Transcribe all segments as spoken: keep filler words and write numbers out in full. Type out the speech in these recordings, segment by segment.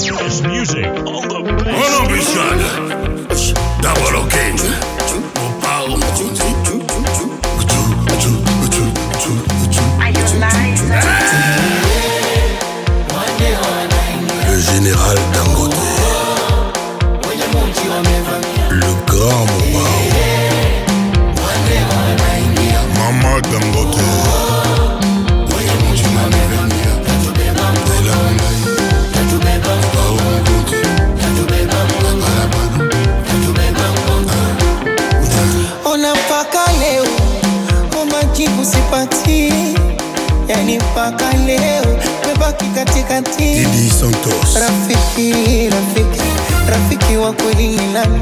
It's music on the best. On embuscade. Double King. Le général Dangote. Le grand Mopao. Maman Dangote. Unapaka leo umajibu sipati, yani paka leo mebaki katikati. Didi Santos. Rafiki, rafiki, rafiki wa kweli ni nani?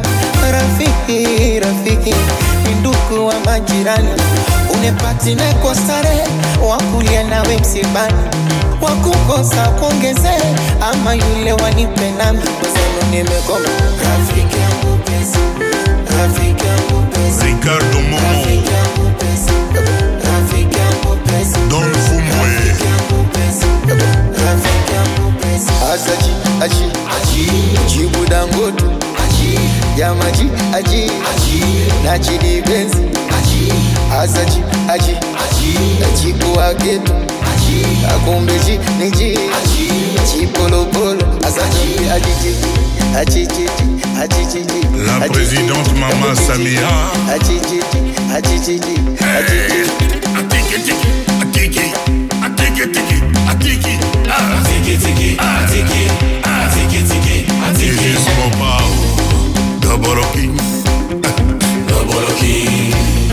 Rafiki, rafiki ni ndugu wa majirani. Unepati na kwa starehe wakulia nawe msibani, wakukosa kuongeze ama yule wanipe nami. Kwa sababu nimegoma rafiki yangu pesa, rafiki yangu pesa, Ricardo Momo, rafiki yangu pesa, rafiki yangu pesa, Don Fumwe, rafiki yangu pesa, rafiki yangu pesa. Asaji, aji, aji, jibu Dangote, aji, yamaji, aji, aji, nachidi benzi, aji, asaji, aji, aji, jibu ageto, aji, akumbeji, niji, aji, jipolo polo, asaji, aji, aji, aji, aji, aji. la présidente Maman Samia. Aji, aji, aji, aji. Atiki tiki, atiki, atiki tiki, atiki, atiki tiki, atiki, atiki tiki, atiki. It's Mopao. Double King. Double King.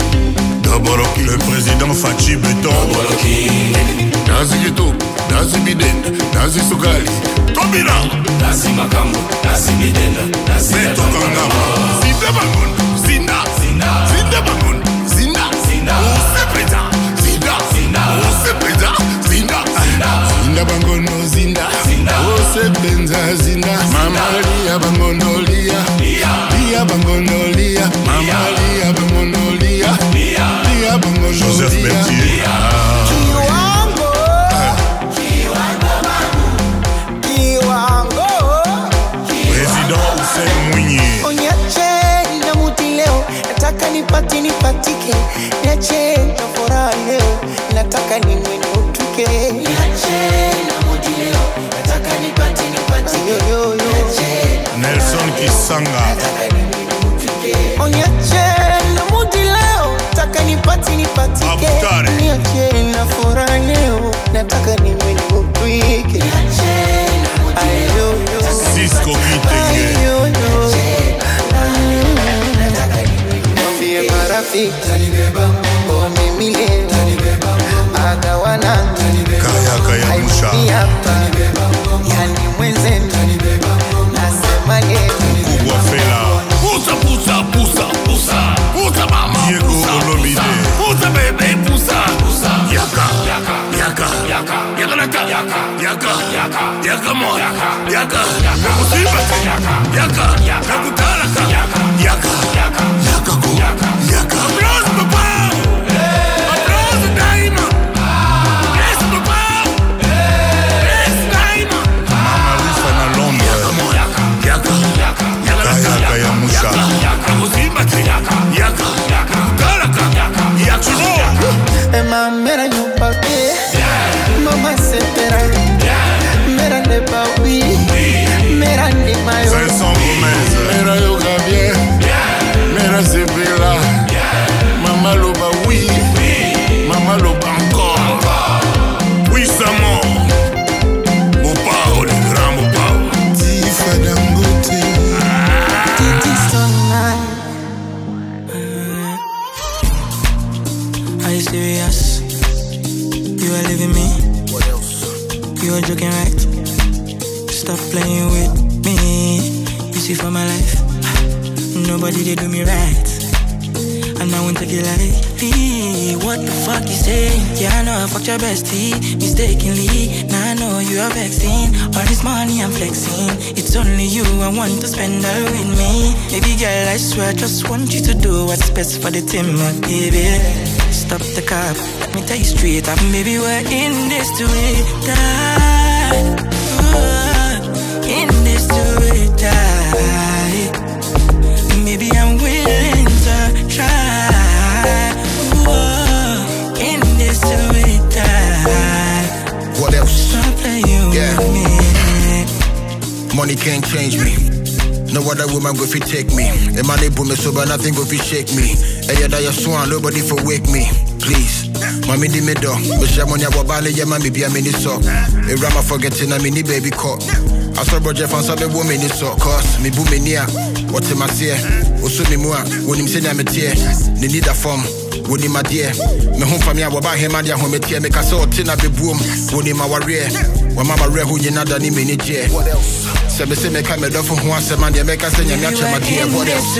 Double King. Le président Fachi Beton. Double King. Nazi Gito, Nazi Bidenda, Nazi Sugali. Tobina. Nazi Makambo, Nazi Bidenda, Nazi Beto Kangama. Zinda Bangun, Zinda, Zinda, Zinda Bangun, Zinda, Zinda. Ose Preda, Zinda, Zinda. Ose Preda, Zinda, Zinda. Zinda Bangun, Zinda, Zinda. Ose Benza, Zinda. Mama Lia Bangono Lia, Lia Bangono Lia, Mama Lia Bangono Lia, Lia Bangono Lia. Joseph Bertier. Kiwango, kiwango, Président Hussein Mwinyi. onyache na muti leo, nataka nipati nipatike, niache na furaha leo, nataka ninywe niutuke. Niache na muti leo, nataka nipati nipatike, niache Nelson Kisanga. onyache na muti leo, nataka nipati nipatike, Abutare. niache na furaha leo, nataka ninywe niutuke. Niache na muti leo, Cisco Kitenge. mwambie marafiki o mimi leo agawana Kaya Kaya Musha. hapa, yani mwenzenu nasema nini? Kubwa Fela. Pusa, pusa, pusa, pusa. Pusa mama. Diego Olomide. Pusa bebe, pusa. Pusa. Yaka. Yaka. Yaka. Yaka. Yaka naka. Yaka. Yaka. Yaka. Yaka mo. Yaka. Yaka. Yaka. Musiba. Yaka. Yaka. Yaka. Kutalaka. Yaka. Yaka. Yaka. Yaka ko. Yaka. Yaka. Applause papa. Applause daima. Yes papa. Yes daima. Mama Lisa na Londres. Yaka mo. Yaka. Yaka. Yaka. Kaya Kaya Musha. Yaka. Musiba. Yaka. Yaka. Yaka. Kutalaka. Yaka. Yaka. Ema mera nyumba ke mama sepera mera ne bawi mera ne mayo Vincent Gomez. Mera yoga bien. Mera Zebela. Mama Loba oui. Mama Loba encore. Oui, Samo. Mopao, le grand Mopao. Tifa Dangote. Titi Stonai. Are you serious? You are leaving me? What else? You are joking, right? Stop playing with me. You see, for my life, nobody they do me right, and I won't take it lightly. What the fuck you say? Yeah, I know I fucked your bestie mistakenly. Now I know you are vexing. All this money I'm flexing, it's only you I want to spend all with me. Baby girl, I swear I just want you to do what's best for the team, my baby. Stop the cop, let me tell you straight up, baby, we're in this to die. Uh, in this Money can't change me. No other woman go fi take me. A man they put me so but nothing go fi shake me. Hey, yeah, that you swan, nobody for wake me. Please, mommy di me do. But she money about bali, yeah, mommy be a mini so. A rama forgetting a mini baby caught. I saw Roger fan sabe woman in so. Cause me boom me near. What's in my seer? Osu me mua. When him say I'm a tear. They need a form. When him a dear. Me home for me about him and ya home tear. Me cause all tin a be boom. When him a warrior. When mama re who you not done him in it yeah. What else? Se me say me come do for who wants a man. They make us say you not my dear. What else?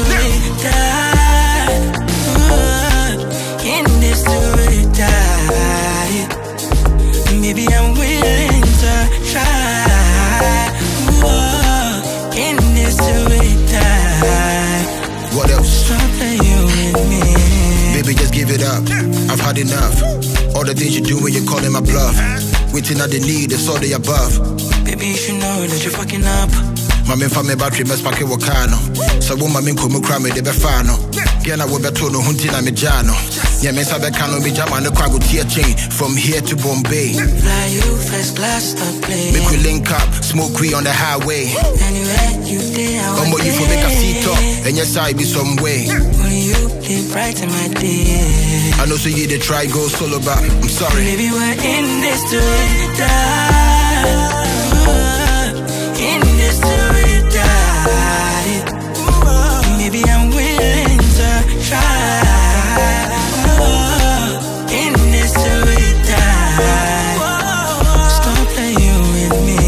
In this to die. Maybe I'm willing to try. Whoa, in this to die. What else? Stop playing with me. Baby, just give it up. I've had enough. All the things you do when you're calling my bluff. Waiting at the need, it's all the above. Baby, you should know that you're fucking up. Mami fa me battery mess pack wakano. So wo mami ko mu kra me de be fa no. Girl na wo beto no hunti na me jano. Yeah, me sabe kano me jama no kwa go tear chain from here to Bombay. Fly you first class, stop playing. Make we link up, smoke we on the highway. Anywhere you day, I want you for make a seat up, and yes I be some way. When you live right in my day. I know so you did try go solo but I'm sorry. Maybe we're in this to die. In this to die. Maybe I'm willing to try. In this to die. Stop playing with me.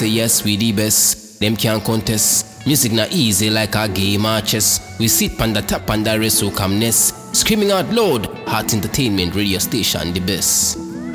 yes, we the best. Them can't contest. Music not easy like a game of chess. We sit on the top and the rest so calmness. Screaming out loud, Heart Entertainment radio station the best.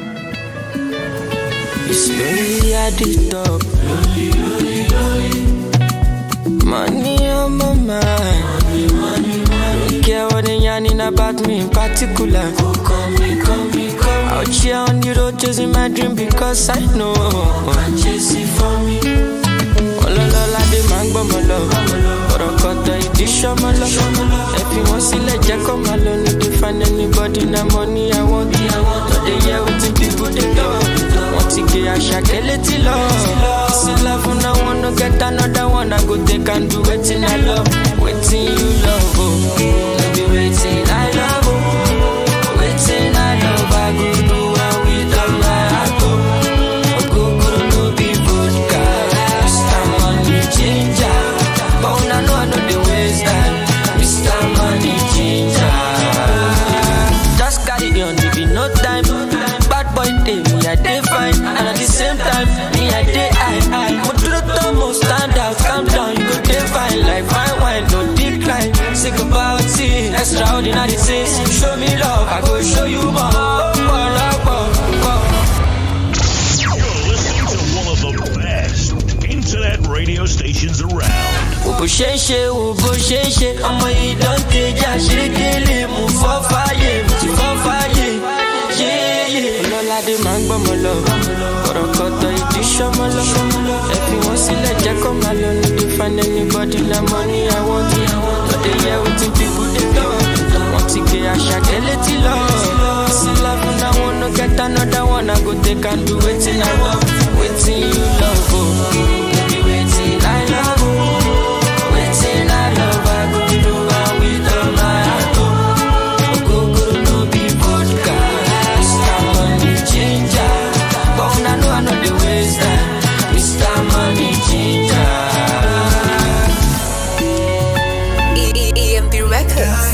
It's lonely at the top. Lonely, lonely, lonely. Money on my mind. Money, money, money. Don't care what they yarning about me in particular. Oh, come me, come me, come me. Out here on the road chasing my dream because I know I'm chasing for me. Ololola de mango malo, Orokoto idisho malo. If you want to let Jacko malo, need to find anybody na money I want. No they hear what the people they love. Want to get a shakeleti love. See love when I wanna get another one, I go take and do waiting I love, waiting you love. Oh, no be waiting I love. Oh, waiting I love. I go do one with all my heart. Oh, go go no be vodka. Ginger, but when I know I know the ways that Mister Money Ginger. Just carry on, there be no time. Bad boy day, me I day fine, and at the same time, me I day high. But to the top, stand out, calm down, you go day fine. Like fine wine, no decline. Sick about it, extraordinary things. Show me love, I go show you more. Internet radio stations around. Ubo sheshe, ubo sheshe, I'ma eat on teja, shekele, move for fire, move for fire, yeah, yeah. Lola de mango malo, Orokoto idisho malo. If you want to let Jacko malo, need to find anybody na money I want. But they hear what the people they love. Want to get a shakeleti love. See love when I wanna get another one, I go take and do waiting I love, waiting you love. Oh. I love you, waiting I love, I go do one with all my heart. Oh, go go no be vodka, Mister Money Ginger. But when I know I know the ways that Mister Money Ginger. E M P Records.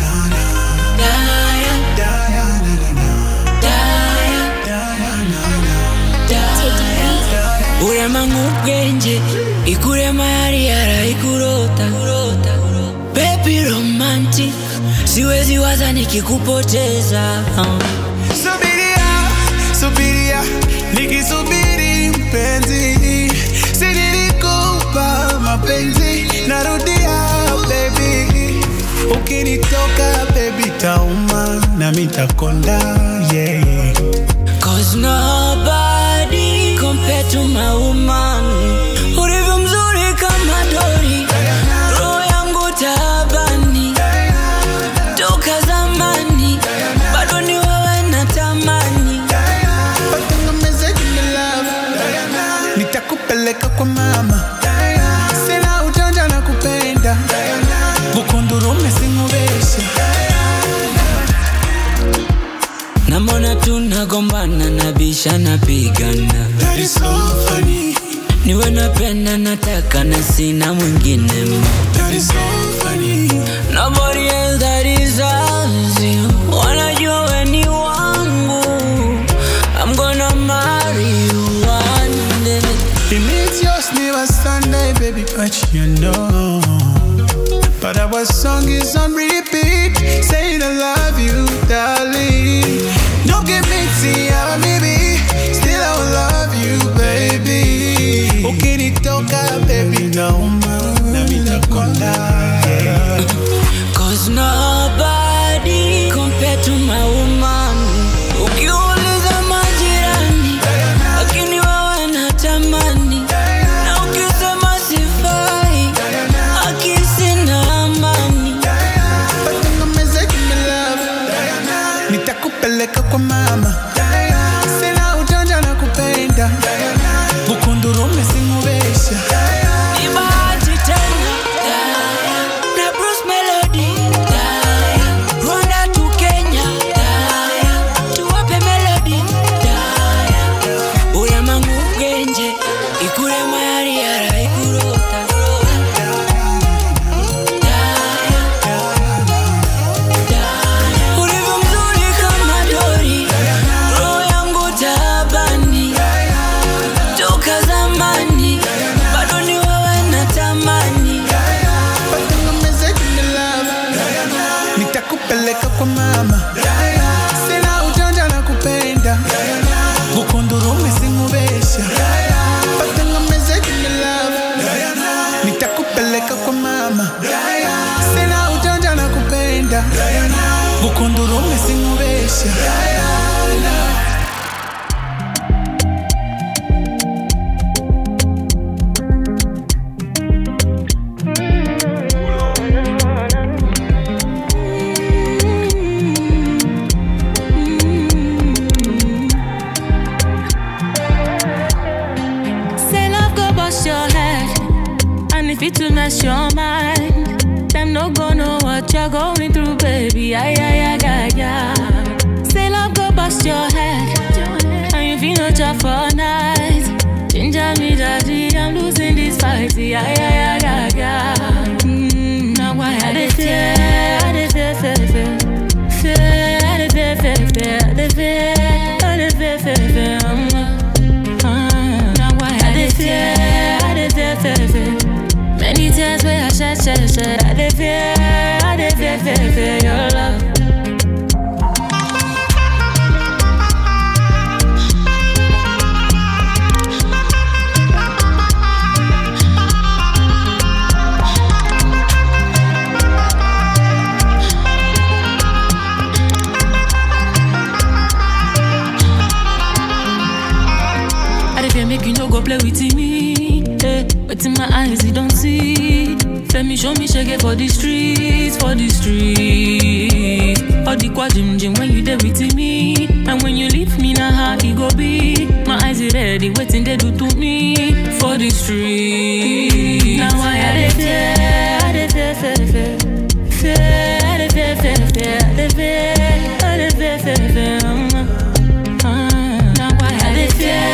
Urema ngugenje, ikurema yari yara ikurota. Baby romantic, siwezi waza nikikupoteza. Subiria, subiria, nikisubiri mpenzi. Sinilikupa mapenzi, narudia baby. Ukinitoka baby tauma, na mitakonda, yeah. Cause nobody compared to my woman. Ulivyo mzuri kama dori, roho yangu tabani. Toka zamani, bado ni wewe natamani. Patengameze jini love, nitakupeleka kwa mama. Sina ujanja na kupenda, bukundurume singubesha. Namona tunagombana nabisha napigana. That is so funny. Niwe napenda nataka na sina mwingine. That is so funny. Nobody else that is as you. Wanajua we ni wangu. I'm gonna marry you one day. It needs yours never Sunday, baby, but you know. But our song is on repeat, saying I love you, darling. Don't give me tea, baby. Still I will love you, baby. Ukinitoka, baby, nauma, na mitakonda. Cause nobody compared to my woman. Ukiuliza majirani, lakini wewe natamani. Na ukisema sifai, akisina amani. Patengameze jini love, nitakupeleka kwa mama. Sina ujanja na kupenda, bukundurume singubesha. Ni bahati tena, na Bruce Melody, Rwanda to Kenya, tuwape melody. Urema ngugenje, ikurema yari yara ikurota. Ulivyo mzuri kama dori, roho yangu tabani. Toka zamani, if it to mess your mind, them no go know what you're going through, baby. Ay, ay, ay, ay, ay. Say love go bust your head, and you feel no job for night. Ginger me, daddy, I'm losing this fight. Ay, ay, ay, ay, ay. Mm, now why I dey fear, I dey fear, fear, fear, fear, I dey fear, fear, fear, I dey fear, I dey fear, fear, fear. Now why I dey fear, I dey fear, fear, fear. Many times where I shed, shed, shed, I dey fear, I dey fear, fear, fear your love. Make you no go play with me, eh? But in my eyes you don't see. Let me show me shake it for the streets, for the streets. All the quad gym gym when you there with me, and when you leave me now how it go be. My eyes are ready, waiting they do to me for the streets. Now I had it fear, I had fear, fear, fear, fear, I had fear, fear, fear, I had fear, I had fear, fear, fear. Now I had it fear.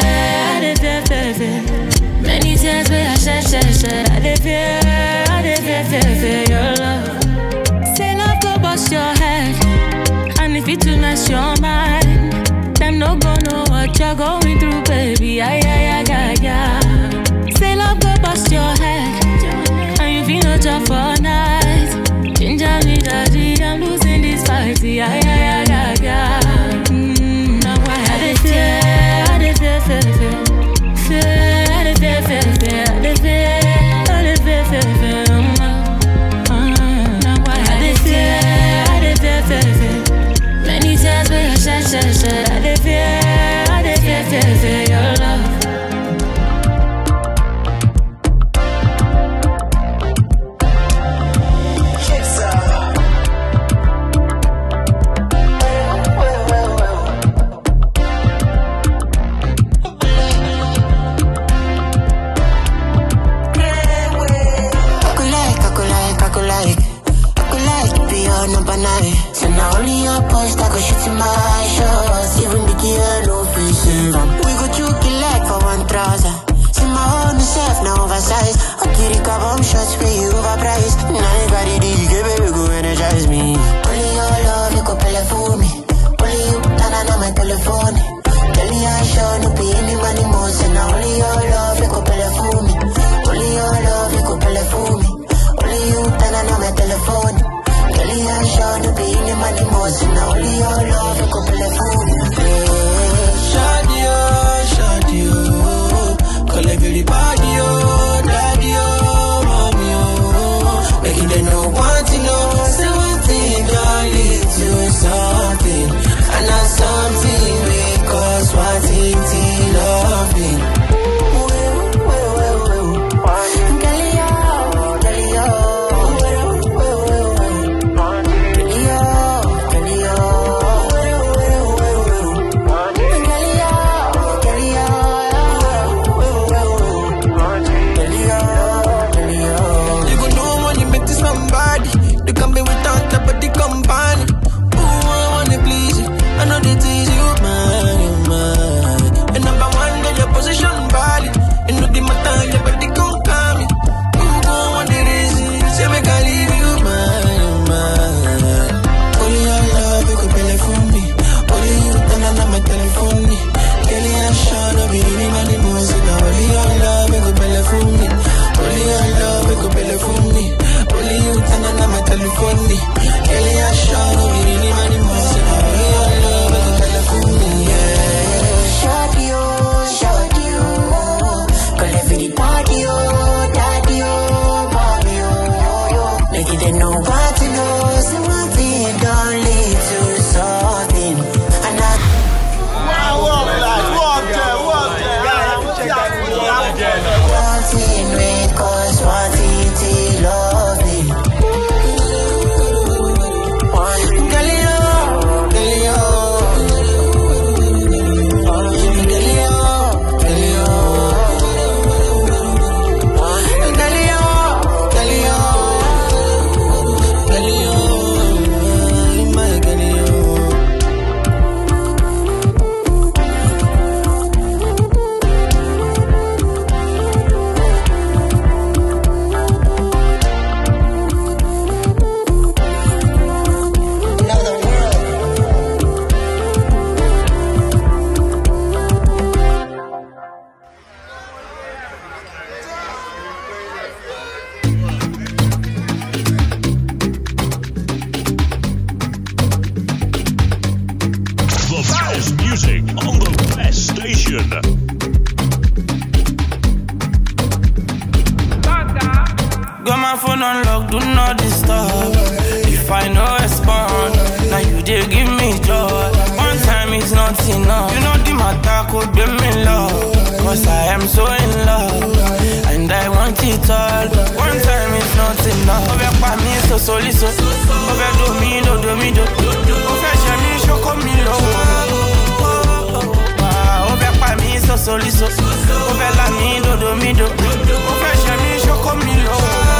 Many times where I shed, shed, shed, I dey fear, I dey fear, fear, fear your love. Say love go bust your head, and if it to mess your mind, them no go know what you're going through, baby. Ay, ay, ay, ay, ay. Say love go bust your head, and you feel no job for night. Ginger me, daddy, I'm losing this fight. Ay, ay, ay, ay, ay. Mm, now why I dey fear, I dey fear, fear, fear. I dey fear, fear, fear, I dey fear, I dey fear, fear, fear. Now why I dey fear, I dey fear, fear, fear. Many times where I shed, shed, shed, I dey fear, I dey fear, fear, fear your love. So now only your post I go shoot in my shots. Even the girl no face. We go choke it like for one trouser. See my own self now oversized. I carry bomb shots for you overpriced. Now anybody do you get baby go energize me. Only your love you go play for me. Only you turn on my telephone. Only I show no be any money more. So now only your love you go play for me. Only your love you go play for me. Only you turn on my telephone. Only I show no be any money more. So now only your love you go play for me. Shady oh, shady oh, call everybody oh, daddy oh, mommy oh, making them know want to know. Say one thing don't lead to something, and not something because one thing to loving. Got my phone on lock, do not disturb. If I no respond, now you dey give me joy. One time is not enough. You know the matter could be me love. Cause I am so in love, and I want it all. One time is not enough. Over pa mi so soliso, over do mi do do mi do. Over je mi shoko mi lo. Over pa mi so soliso, over la mi do do mi do. Over je mi shoko mi lo.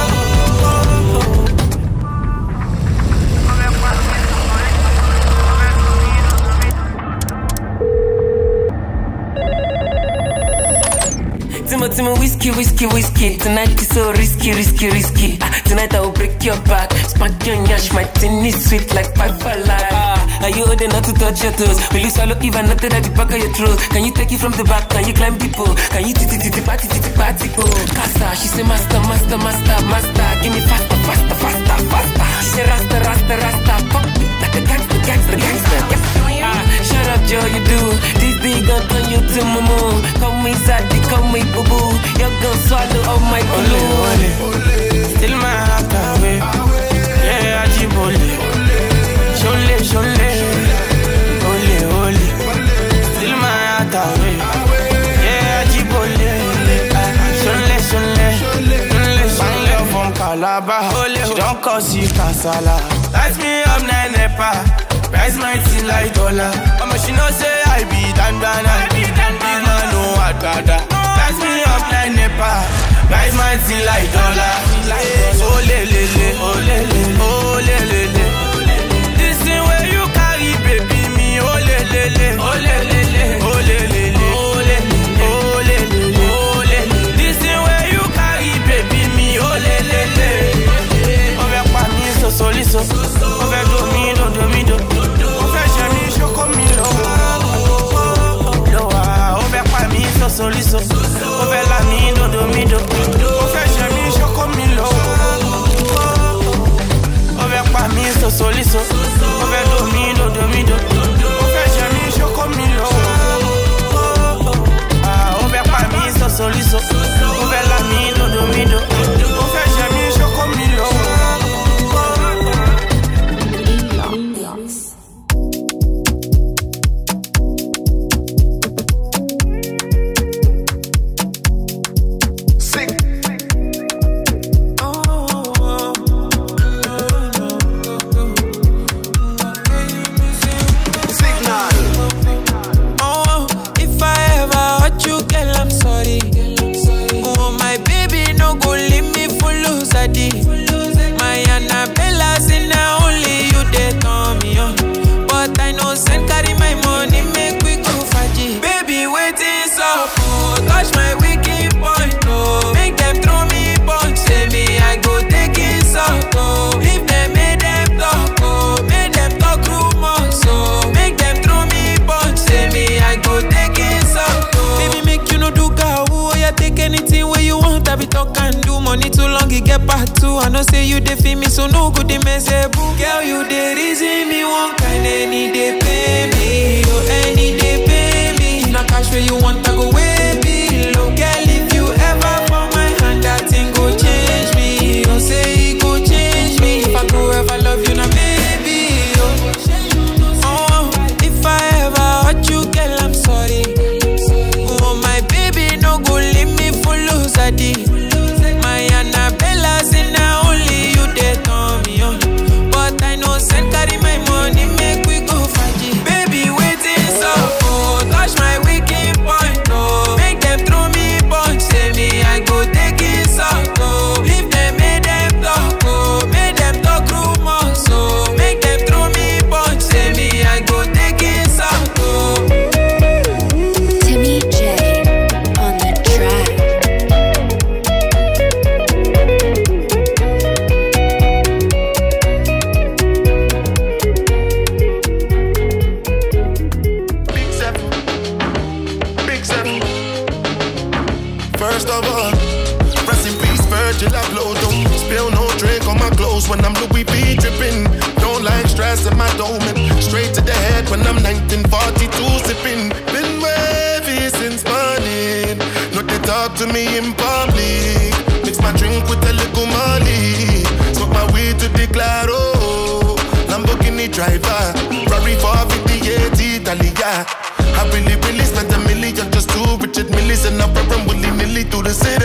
Timo, Timo, whiskey, whiskey, whiskey. Tonight is so risky, risky, risky. Ah, tonight I will break your back. Spank your nyash, my tin is sweet like papa life. Ah, are you old enough to touch your toes? Will you swallow even nothing at the back of your throat? Can you take it from the back? Can you climb the pole? Can you titi titi party titi party oh? Casa, she say master, master, master, master. Give me faster, faster, faster, faster. She say rasta, rasta, rasta. Fuck me like a gangster, gangster, gangster. Ah, shut up, Joe, you do. This big gun turn you to mumu. Come inside, come with boo boo. You're gonna swallow all my blue. Still my heart away. Yeah, Ajibole. Shole, shole. Ole, ole. Still my heart away. Yeah, Ajibole. Shole, shole. Shole, shole. From Calabar. She don't cause you casala. Light me up, Nenepa. Price my tea like dollar. I'ma she know say I be dandana. Big man no adada. Price me up like Nepa. Price my tea like dollar. Oh le le le, oh le le, oh le le le. This thing where you carry baby me, oh le le le, oh le le le, oh le le le, oh le le le, oh le le le, oh le le. This thing where you carry baby me, oh le le le. Over pa mi so soliso, over do mi do do mi do. Soliso, over la mi do do mi do. Over jami shoko mi lo. Over pa mi so soliso, over do mi do do mi do. Over jami shoko mi lo. Ah, over pa mi so soliso, over la mi do do mi do. Over jami shoko mi lo. I know say you dey feel me, so no good dey mess up. Girl, you dey reason me one kind, any day pay me, oh any day pay me. If na cash where you want, I go way below. Girl, if you ever fall my hand, that thing go change me. Don't say it go change me. If I go ever love you, now baby, oh. Oh, if I ever hurt you, girl, I'm sorry. Oh my baby, no go leave me for lose a day. My Annabella say now only you dey turn me on, but I know send carry my money make we go faji. Baby waiting so oh, touch my wicked point oh, make them throw me punch. Say me I go take it so oh, leave them make them talk oh, make them talk rumors oh, make them throw me punch. Say me I go take it so oh. Timmy J on the track. First of all, rest in peace, Virgil Abloh. Don't spill no drink on my clothes when I'm Louis V dripping. Don't like stress in my dome. Straight to the head when I'm nineteen forty-two sipping. Been wavy since morning. Not they talk to me in public. Mix my drink with a little money. driver. Ferrari four fifty-eight Italia. I really, really spent a million just to Richard Millis and I'm rapping willy-nilly through the city.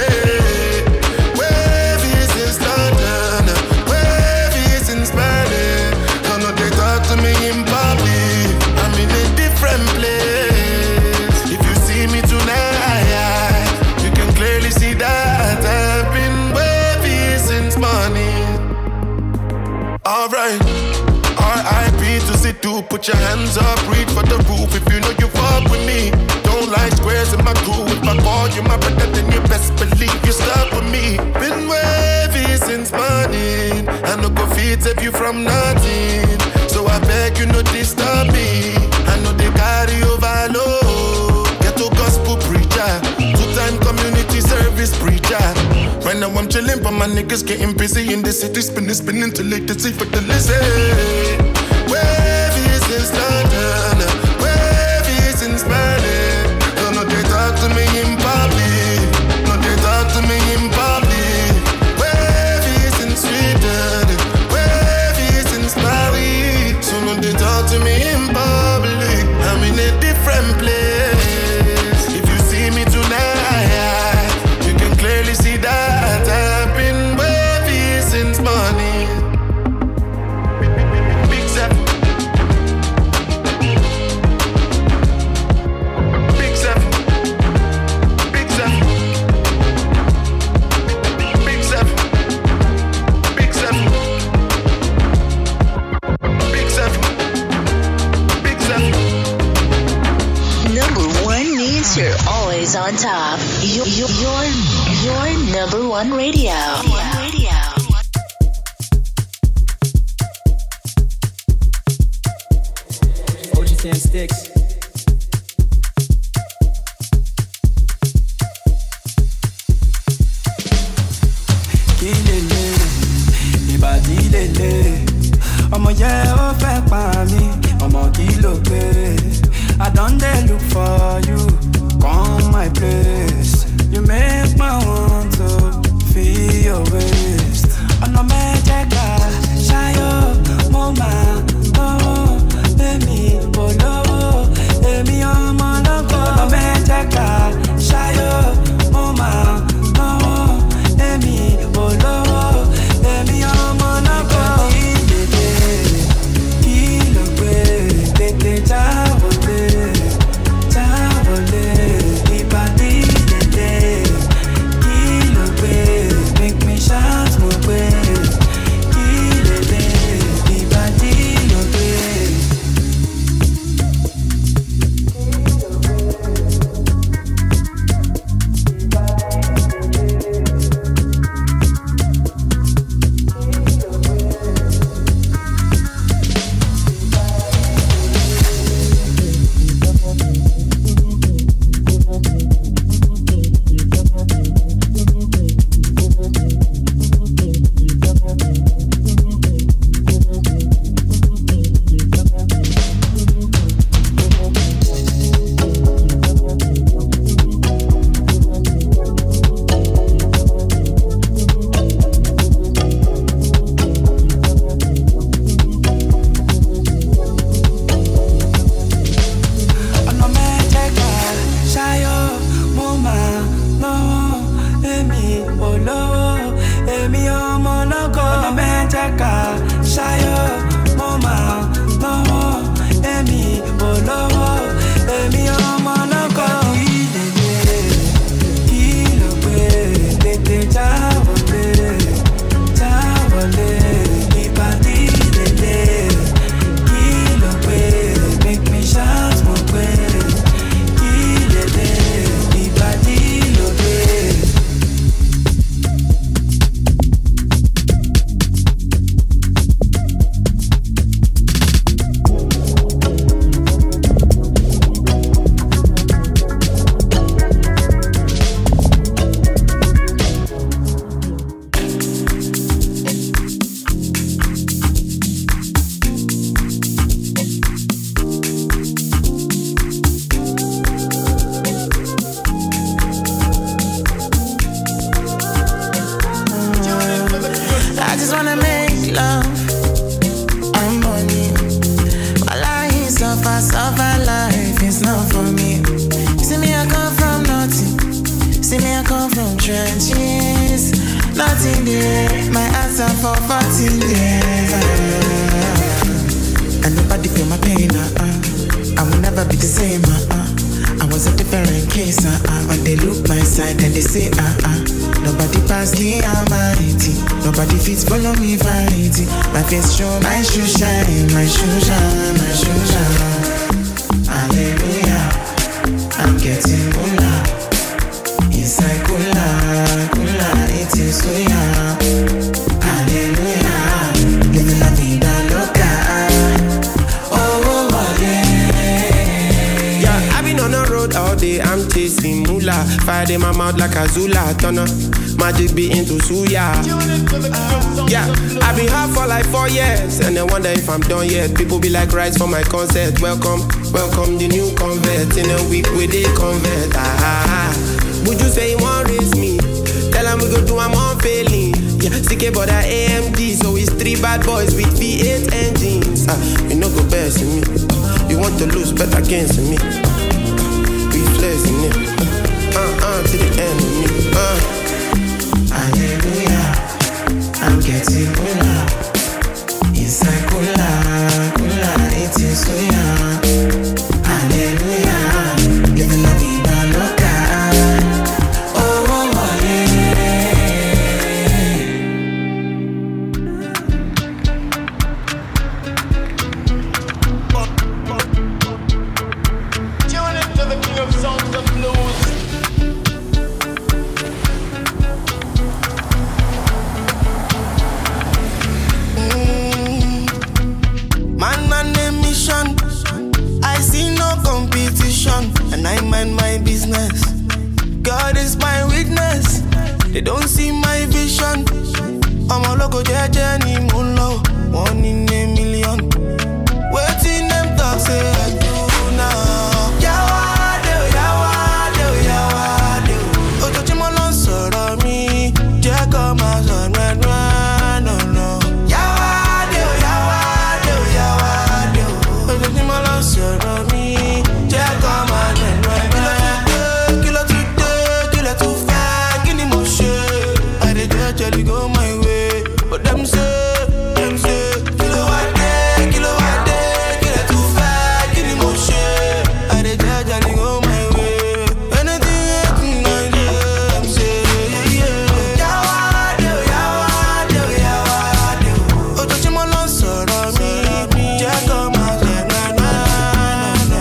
Wavy is in London, wavy is in Spanish. Don't know they talk to me in public. I'm in a different place. If you see me tonight, you can clearly see that I've been wavy since morning. Alright. R I P to sit to put your hands up, reach for the roof if you know you fuck with me. Don't like squares in my crew. If I call you my brother, then you best believe you stuck with me. Been wavy since morning. I no go feed save you from nothing. So I beg you no disturb me. I know they carry overload. Get to gospel preacher, two-time community service preacher. Right now I'm chilling, but my niggas getting busy in the city, spinning, spinning till late to see for the listen. Wavy is in London, wavy is in Spanish. Don't know they talk to me in public, no they talk to me in public. Wavy is in Sweden, wavy is in Paris. So no they talk to me in public. I'm in a different place. If you see me tonight, you can clearly see that I've been wavy since morning. Big Seven. Big Seven. Big Seven. Big Seven. Big Seven. Big Seven. Big Seven. Number one means you're always on top. You're, you're, you're, you're number one radio. radio. O G ten sticks. Kilele, ìbàdí lele, ọmọ yẹ ó fẹ́ pa mí, ọmọ kí ló gbé. I done dey look for you, come my place. You make my want to feel your waist. Ọ̀nà mẹ́jẹ̀ká, ṣáyọ̀, mo máa lọ́wọ́, èmi kò lọ́wọ́, èmi ọmọ lọ́kọ̀. Ọ̀nà mẹ́jẹ̀ká, ṣáyọ̀, mo máa lọ́wọ́, èmi kò lọ́wọ́, èmi ọmọ lọ́kọ̀. Ìdèdè, kí ló gbé, tètè jáwọ́lé, jáwọ́lé, ìbàdí ìdèdè, kí ló gbé, nothing there. My answer for fourteen days. And nobody feel my pain, uh-uh. I will never be the same, uh-uh. I was a different case, uh-uh. When they look my side and they say, uh-uh. Nobody pass the Almighty. Nobody fits follow me vanity. My face show, my shoe shine, my shoe shine, my shoe shine. Hallelujah, I'm getting cooler. Inside cooler, cooler, it is so yeah. Hallelujah, living la vida loca. Oh, oh, yeah. Yeah, I've been on the road all day, I'm chasing moolah. Fire in my mouth like a Zula, turn up. Magic be into suya. Yeah, I've been hard for like four years, and I wonder if I'm done yet. People be like, rise for my concert. Welcome, welcome the new convert. In a week we they convert. Ah, ah, ah. Would you say you want raise me? Tell them we go do I'm on failing. Yeah, C K but A M D, so it's three bad boys with V eight engines. Ah, you know go best in me. You want to lose, bet against me. We flexing it. Uh uh to the end of me. Uh. Hallelujah, I'm getting cooler. Inside cooler, cooler, it is so yeah. Hallelujah, living la vida loca. Oh, oh, oh, Tune into the king of songs and blues. Man on a mission, I see no competition, and I mind my business. God is my witness, they don't see my vision. I'm a local judge anymore, one in a million. Waiting them talk, say I do now. Yawade, yawade, yawade. Oh, touch him on sorrow me, check on my son, run, run, no, no. Yawade, yawade, yawade. Oh, touch him on sorrow me, check on my son, run, run. Kill it today, kill it too fast, give me more shit. I did actually go my way, but them say, them say, kilo a day, kilo a day, kill it too fast, give me more shit. I did actually go my way. Anything I do, them say, yeah. Yawade, yawade, yawade. Oh, touch him on sorrow me, check on my son, na na na.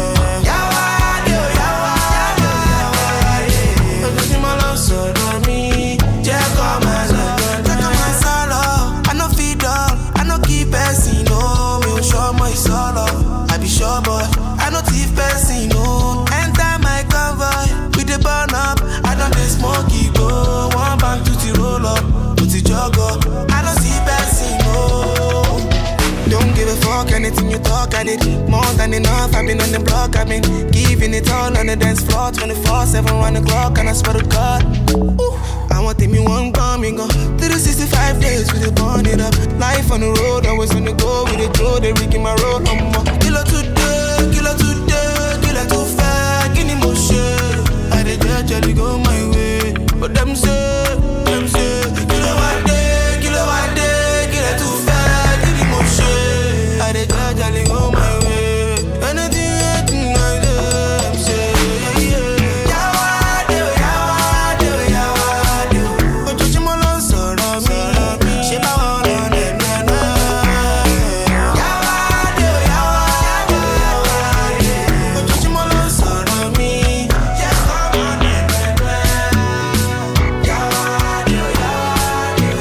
Yawade, yawade, yawade. Oh, touch him on sorrow me, check on my son, check on my sorrow. I no feed up, I no keep passing, no. Me will show my sorrow. I be sure, boy. I no thief passing, no. Enter my convoy, we dey burn up. I don't dey smoke it, go. One bank to the roll up, put the jog up. I don't see passing, no. Don't give a fuck, anything you talk, I did more than enough. I've been on the block, I've been giving it all on the dance floor, twenty-four seven, round the clock, and I swear to God. Ooh, I want me one coming go three sixty-five days, we dey burn it up. Life on the road, always on the go, we dey throw the rig in my road. Um, kilo today, kilo today, kilo too fast, give me more shit. I dey gradually go my way, but them say, them say, kilo a day, kilo a day, kilo too fast, give me more shit. I dey gradually go my way. Anything, anything I do, them say, yeah. Yawade, yawade, yawade. Ojoojúmọ́ ló ń sọ̀rọ̀ mi, ṣé báwo lọ dẹ̀ nana? Yawade, yawade, yawade. Ojoojúmọ́ ló ń sọ̀rọ̀ mi, ṣé báwo lọ dẹ̀ nana? Yawade, yawade,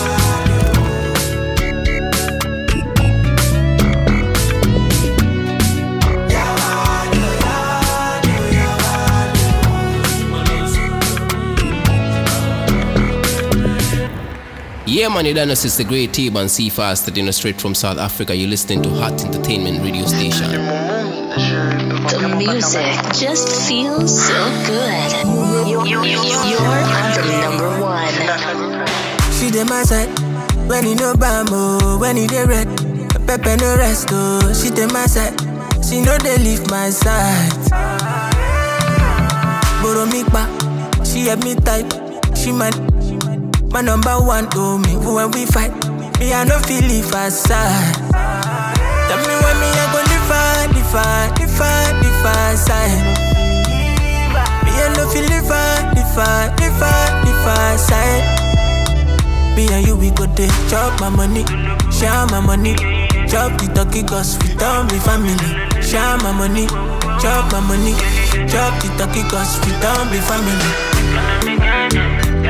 Yeah, man, you don't know it's the great T-Ban C-Fast, you know, straight from South Africa. You're listening to Hot Entertainment Radio Station. The music just feels so good. You're, you're the number one. She dey my side when you know bambo, when you dey red, pepper no rest. Oh, she dey my side, she know they leave my side. Borrow me back, she help me type, she my. My number one to me, when we fight, me I no feel if I side. Tell me when me I go live I, live I, live I, live I side. Me I no feel live I, live I, live I, live I side. Me and you we go dey chop my money, share my money. Chop the turkey cause we don't be family. Share my money, chop my money. Chop the turkey cause we don't be family.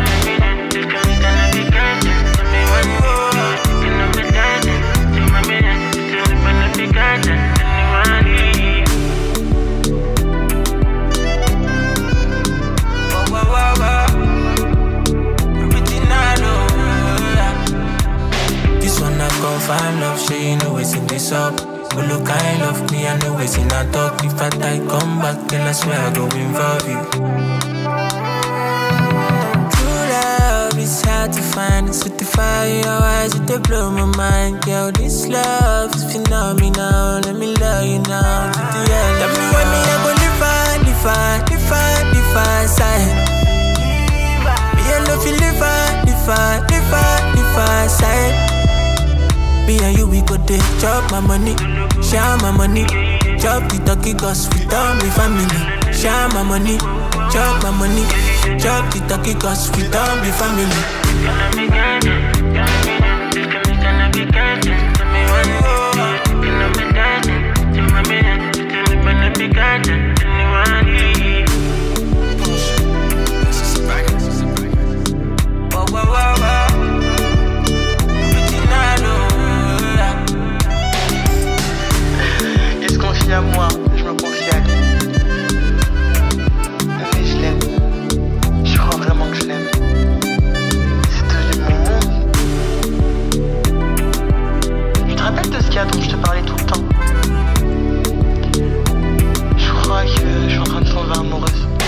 Find love, she ain't always in this up. But look, I love me, I know it's in a talk. If I die, come back, then I swear I go involve you. True love is hard to find. It's with the fire, your eyes, it they blow my mind. Girl, this love is phenomenal. Let me love you now. To the end. Tell me when me, I go live I, live I, live I, live I, side. Me, I know if you live I, live I, live I, live I, side. Me and you, we go dey chop my money, share my money. Chop the turkey cause we don't be family. Share my money, chop my money. Chop the turkey cause we don't be family. À moi, je me confie à lui. Mais je l'aime. Je crois vraiment que je l'aime. C'est devenu mon monde. Tu te rappelles de ce qu'il y a dont je te parlais tout le temps? Je crois que je suis en train de tomber amoureuse.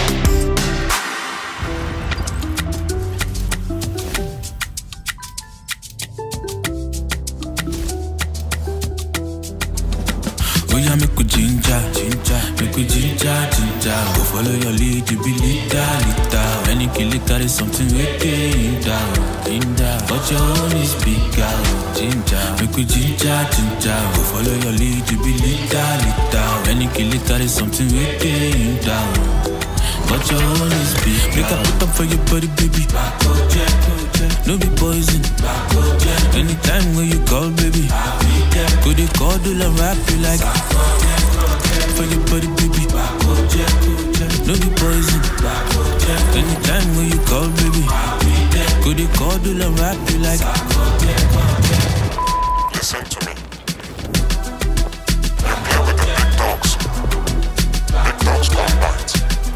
Oh yeah, make we ginger, ginger, make we ginger, ginger. Go follow your lead, you be leader, leader. When you kill it, carry something with it, down, ginger. But your own is bigger, ginger. Make we ginger, ginger. Go follow your lead, you be leader, leader. When you kill it, carry something with it, down. But your own is bigger. Make a put up for your body, baby. No be poison. Anytime when you call, baby. Could you call, do la rap you like? For your body, baby. No be poison. Anytime when you call, baby. Could you call, do la rap you like? Listen to me. You play with the big dogs. Big dogs don't bite.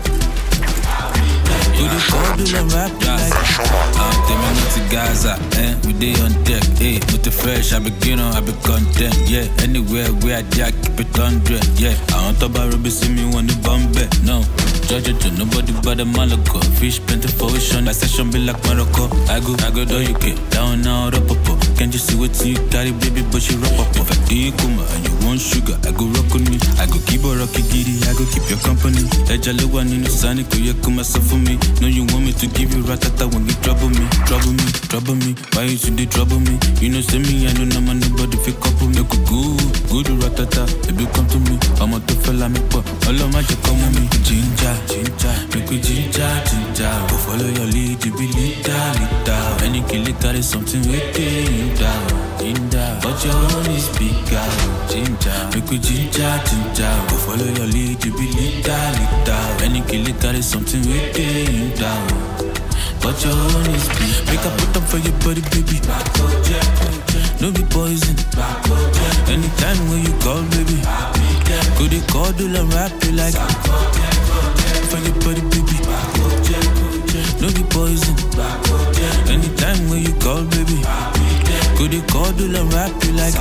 Could you call, do la rap you like? I'm telling you to Gaza, eh? We day on deck, eh? With the fresh, I begin on, I be content, yeah. Anywhere where I dare, keep it hundred, yeah. I want to buy Ruby, see me when the bomb back, no. Judge it, nobody but the Malaco. Fish plenty for ocean, that session be like Morocco. I go, I go do you get down now, up up. Can't you see what you carry, baby, but you rock up. If I eat kuma and you want sugar, I go rock on me. I go keep a rocky giddy, I go keep your company. That jolly one in the sun, you come for me. No, you want me to give you ratata when you trouble me, trouble me, trouble me. Why you should they trouble me? You know, see me, I don't know man, nobody feel couple me. Go good, good ratata. Baby, come to me. I'm a tough fella, me pop. All of my just come with me. Ginger, ginger, make we ginger, ginger. Go follow your lead, you be leader, leader. When you kill it, carry something with it, down, ginger. But your own is bigger, ginger. Make we ginger, ginger. Go follow your lead, you be leader, leader. When you kill it, carry something with it, down. But your own is big. Make a put up for your body, baby. No be poison. Anytime when you call, baby. Could you call, do la rap you like? For your body, baby. No be poison. Anytime when you call, baby. Could you call, do la rap you like?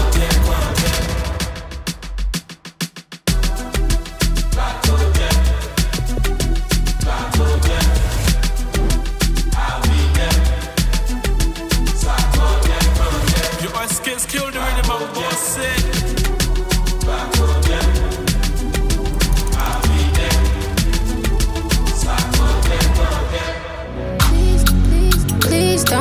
Kill the rhythm of boss it. Please, please, please don't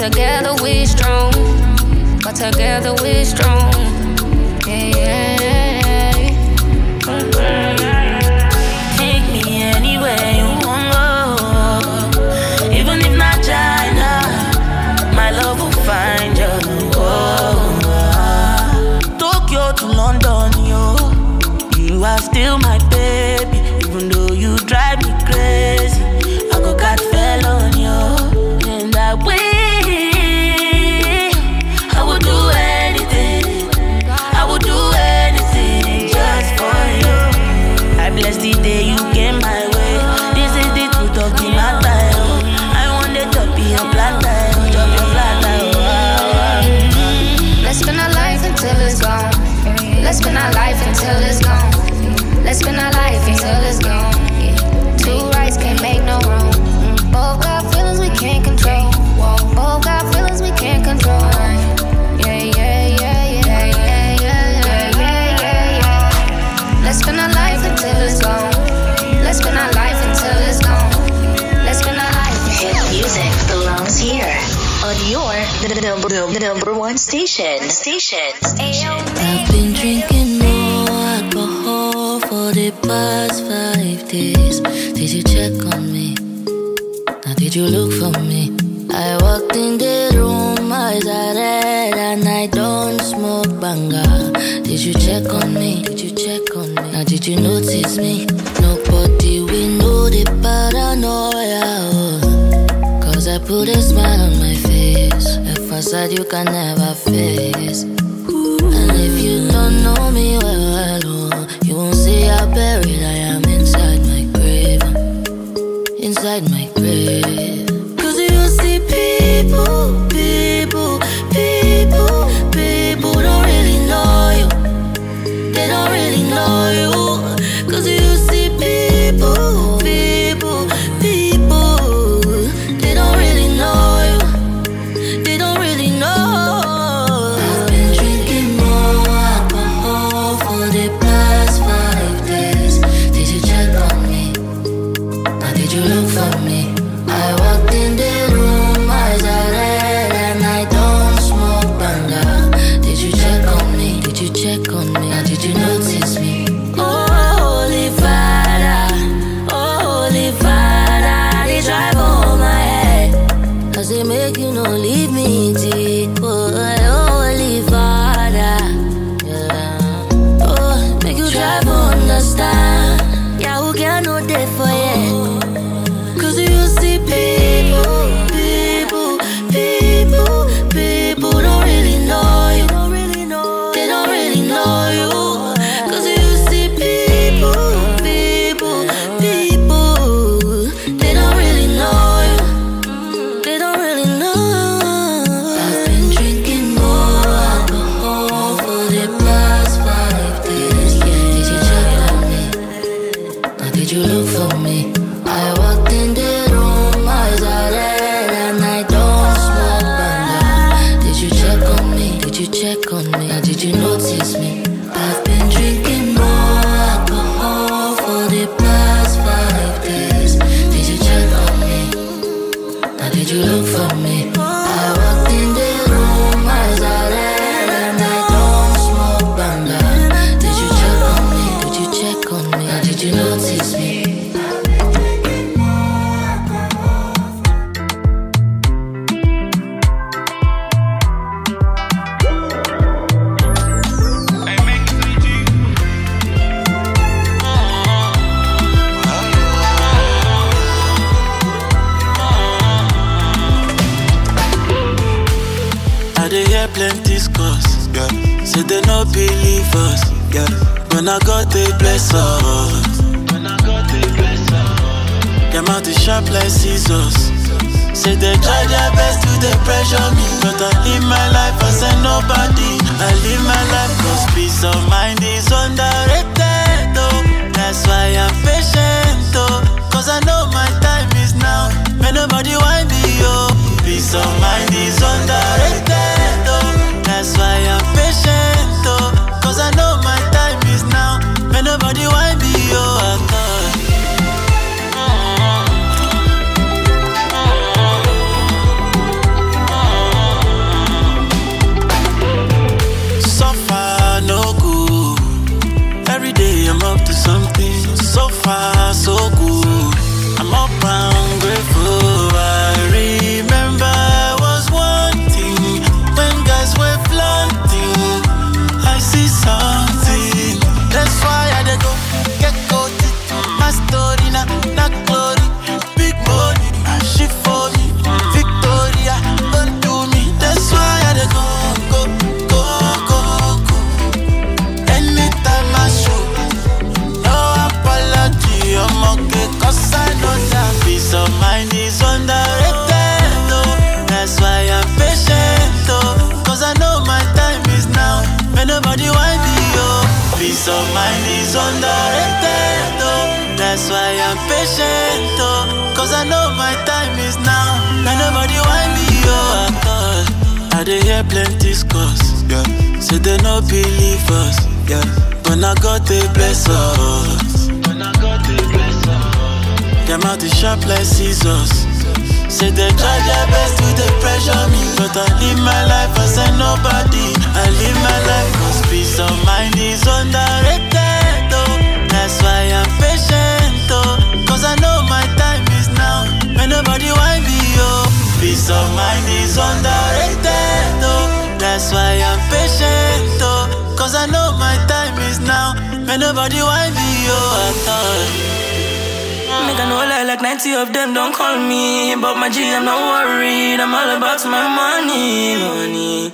together we're strong. But together we're strong. Yeah, yeah, yeah. Take me anywhere you wanna go. Even if not China, my love will find you. Oh. Tokyo to London, yo. You are still my baby. Even though you drive me crazy, I go cat fell on you. And I will, I would do anything. I would do anything just for you. I bless the day you came my way. This is the truth of the matter. I want the top of your black tie, top your black tie. Let's spend our life until it's gone. Let's spend our life until it's gone. Let's spend our life until it's gone. Two rights can't make no wrong. Both got feelings we can't control. Both got feelings we can't control. Yeah, yeah, yeah, yeah, yeah, yeah, yeah, yeah, yeah. Let's spend our life until it's gone. Let's spend our life until it's gone. Let's spend our life. Hit music belongs here on your the number, the number one station. Station. I've been drinking more alcohol for the past five days. Did you check on me? Now did you look for me? I walked in the room, eyes are red, and I don't smoke banga. Did you check on me? Did you check on me? Now did you notice me? Nobody we know the paranoia. Oh. Cause I put a smile on my face, a facade you can never face. And if you don't know me well, well oh, you won't see how buried I am inside my grave. Inside my grave. Cause you see people, people, people, people don't really know you. They don't really know you. Cause you see people, people, people, they don't really know you. They don't really know. I've been drinking more alcohol for the past five days. Did you check on me? Now did you look for me? I walked in the room, eyes are red, and I don't smoke banga. Did you check on me? Did you check on me? Now did you notice me? Oh, Holy Father, oh, Holy Father, they drive over my head. Cause they make you no leave me deep. Oh, Holy Father, yeah. Oh, make you drive understand. Yeah, who can no day for you? Cause you see people, people, people, people don't really know you. They don't really know you. Cause you see people, people, people, they don't really know you. They don't really know. I've been drinking more alcohol for the past five days. Did you check on me? Now did you look for me? I walked in the room, eyes are red, and I don't smoke banga. Did you check on me? Did you check on me? Now did you notice me? I've been drinking more alcohol for the past five days. Did you check on me? Now did you look for me? I walked in the room, eyes are red, and I don't smoke banga. Did you check on me? Did you check on me? Now did you notice me? I dey hear plenty scores. Yeah. Say they no believe us. Yeah. When I got they bless us. When I got they bless us. Them out the sharp like scissors. Say they try their best to they pressure me, but I live my life as a nobody. I live my life cause peace of mind is underrated. Oh. That's why I'm patient. Oh. Cause I know my time is now. May nobody want me. Oh. Peace of mind is underrated. Oh. That's why I'm patient. Oh. Cause I know my time is now. May nobody want me. Oh. That's why I'm patient, oh. Cause I know my time is now. Now nobody want me, oh, I thought I dey hear plenty scores, yeah. So they no believe us, yeah. But now God they bless us. But now God they bless us. Them out the sharp like scissors. Say they try their best to they pressure me, but I live my life as a nobody. I live my life cause peace of mind is underrated, oh. That's why I'm patient, oh. Cause I know my time is now. When nobody want me, oh. Peace of mind is underrated, oh. That's why I'm patient, oh. Cause I know my time is now. When nobody want me, oh, I thought. Make I know like, like ninety of them don't call me. But my G, I'm not worried. I'm all about my money, money.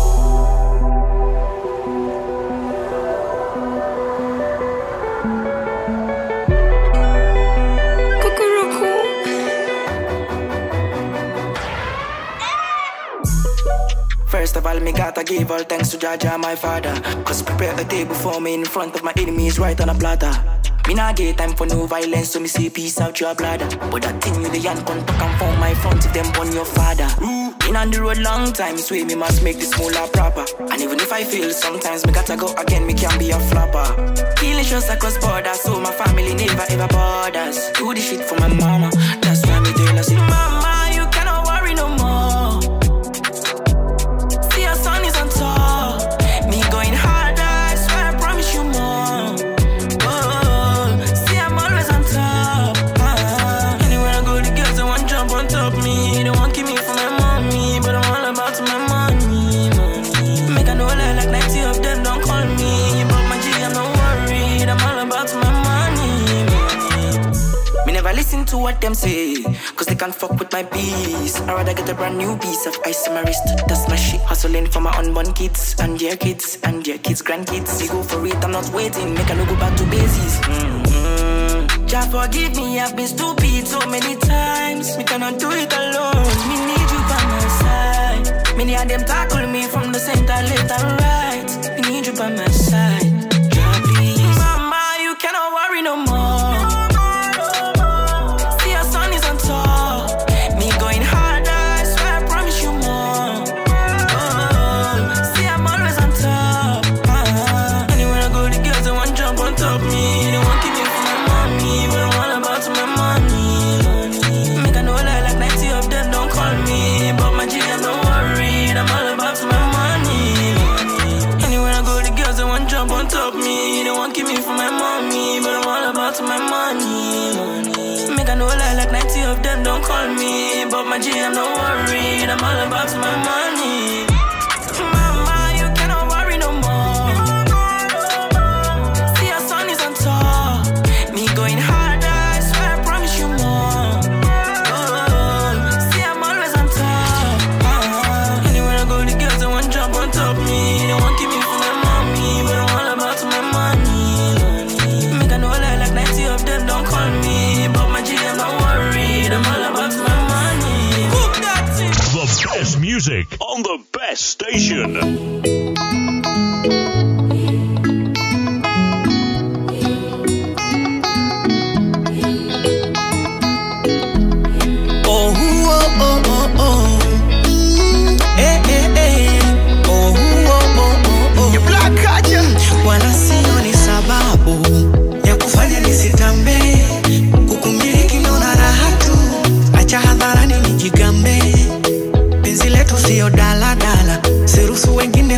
First of all, me gotta give all thanks to Jaja, my father. Cause prepare a table for me in front of my enemies right on a platter. Me nah get time for no violence, so me see peace out your bladder. But that thing you the yan can talk and form my front if them born your father. Been on the road long time, so me must make this smaller proper. And even if I fail, sometimes me gotta go again, me can be a flopper. Healing shows across borders, so my family never ever borders. Do the shit for my mama, that's why me tell her, say, Mama, you cannot worry no more. See your son is on top. Me going harder, I swear I promise you more. Me, they won't keep me from my mommy, but I'm all about my money, money. Make I know like, like ninety of them don't call me, but my G, I'm not worried. I'm all about my money, money. Me never listen to what them say, cause they can't fuck with my peace. I'd rather get a brand new piece of ice in my wrist. That's my shit, hustling for my unborn kids, and their kids, and their kids, grandkids. They go for it, I'm not waiting. Make I no go back to basics. Mm-hmm. Jah forgive me, I've been stupid so many times. Me cannot do it alone, me need you by my side. Many of them tackle me from the center, left and right. Me need you by my side, Jah please. Mama, you cannot worry no more. See your son is on top. Me going harder, I swear I promise you more. Oh, see I'm always on top. uh-huh. Anywhere I go, the girls they want jump on top me. They want keep me from my mommy, but I'm all about my money, money. Make I know like, like ninety of them don't call me, but my G, I'm not worried. I'm all about my money, money. Anywhere I go, the girls they want jump on top me. They want keep me from my mommy, but I'm all about my money, money. Make I know like, like ninety of them don't call me, but my G, I'm not worried. I'm all about my money. Mama, you cannot worry no more. See your son is on top. Me going harder, I swear I promise you more. Oh, see I'm always on top. uh-huh. Anywhere I go, the girls they want jump on top me. They want keep me from my mommy, but I'm all about my money, money. Make I know like, like ninety of them don't call me, but my G, I'm not worried. I'm all about my money. Cook that shit. The best music on the best station. Wala sioni sababu ya kufanya nisitambe, kukumiliki naona raha tu, acha hadharani nijigambe. Penzi letu sio dala dala, siruhusu wengine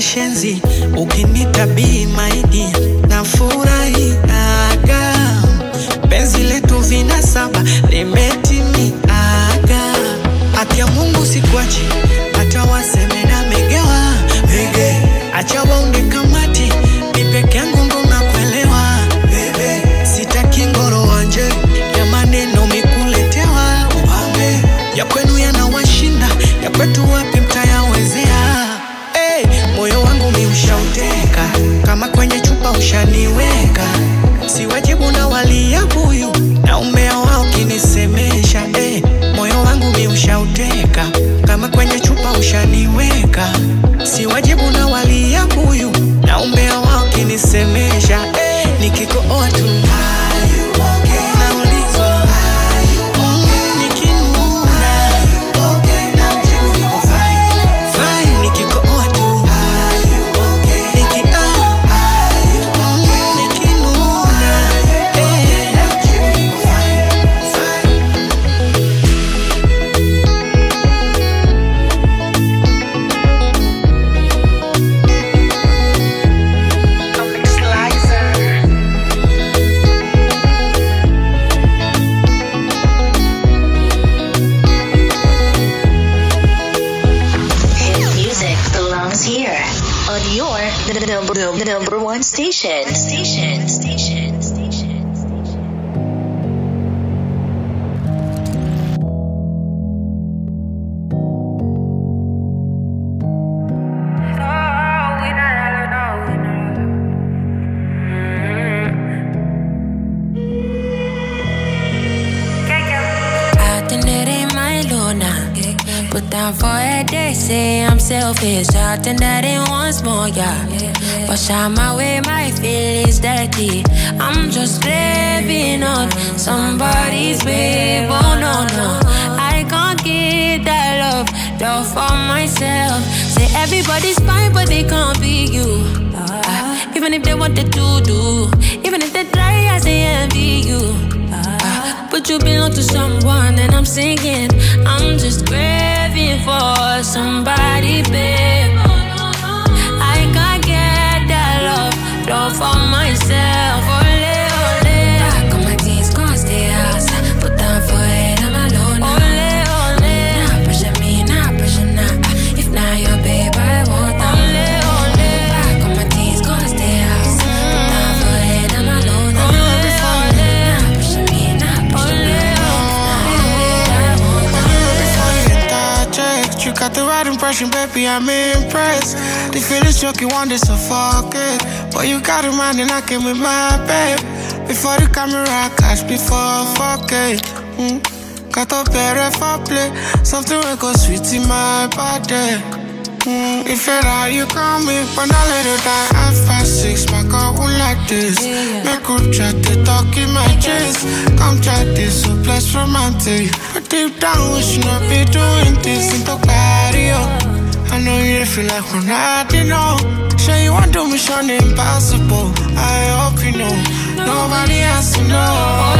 kishenzi, ukinita be my dear, nafurahi aga. Penzi letu vina saba, limetimiaga. Haki ya Mungu sikuachi, hata waseme na megewa mege. Acha waunde kamati, mi peke yangu ndo nakuelewa bebe. Sitaki ngoro wanje, ya maneno mikuletewa upambe. Ya kwenu yanawashinda, ya kwetu wapi mtayawezea. Hey, moyo wangu mi ushauteka, kama kwenye chupa ushaniweka. Si wajibu na wali ya buyu, na umea wao kinisemesha. Hey, moyo wangu mi ushauteka, kama kwenye chupa ushaniweka. Si wajibu na wali ya buyu, na umea wao kinisemesha. Hey, nikikooa tu naulizwa nikinuna, niko fine, fine. Nikikooa tu niki The number, the number one station. Station, station, station. I think it ain't my Luna. Put down for a day, say I'm selfish. I think that it wants more, yeah. Wash out my way, my feelings dirty. I'm just living on somebody's babe. Oh no, no, I can't get that love, love for myself. Say everybody's fine, but they can't be you. Uh, even if they wanted to do, even if they try, I say envy you. Uh, but you belong to someone, and I'm singing. I'm just craving for somebody, babe. I can't get that love, love for myself. Ole, ole. Back on my knees, gonna stay house. Put down for it, I'm alone. Ole, ole. Nah, pressure me, nah, pressure nah. If not your babe, I want that. Ole, ole. Back on my knees, gonna stay house. Put down for it, I'm alone. Ole, ole. Nah, pressure me, nah, pressure nah. If not your babe, I want that. You got the right impression, baby, I'm impressed. The feelings struck you want to suffocate, but you got a mind and I came with my babe. Before the camera catch, before fuck it. Mm. Got a better for play, something will go sweet in my body. Mm. If it how you call me, but I let it die at five, six, my girl who like this. Make group chat, they talk in my chest. Come try this, so bless romantic. But deep down, we should not be doing this in the patio. I know you feel like we're not, you know. Sure you want to mission impossible. I hope you know, nobody has to know.